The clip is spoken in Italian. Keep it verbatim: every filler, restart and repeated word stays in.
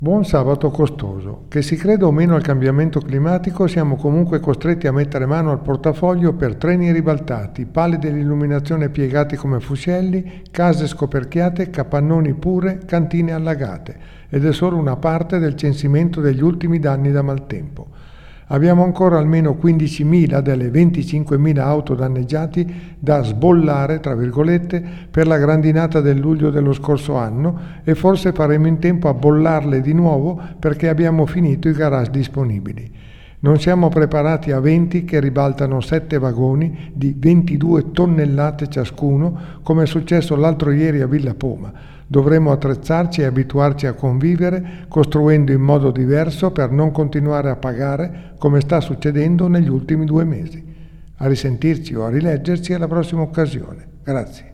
Buon sabato costoso. Che si creda o meno al cambiamento climatico, siamo comunque costretti a mettere mano al portafoglio per treni ribaltati, pali dell'illuminazione piegati come fuselli, case scoperchiate, capannoni pure, cantine allagate. Ed è solo una parte del censimento degli ultimi danni da maltempo. Abbiamo ancora almeno quindicimila delle venticinquemila auto danneggiati da sbollare, tra virgolette, per la grandinata del luglio dello scorso anno e forse faremo in tempo a bollarle di nuovo perché abbiamo finito i garage disponibili. Non siamo preparati a venti che ribaltano sette vagoni di ventidue tonnellate ciascuno, come è successo l'altro ieri a Villa Poma. Dovremo attrezzarci e abituarci a convivere, costruendo in modo diverso per non continuare a pagare come sta succedendo negli ultimi due mesi. A risentirci o a rileggerci alla prossima occasione. Grazie.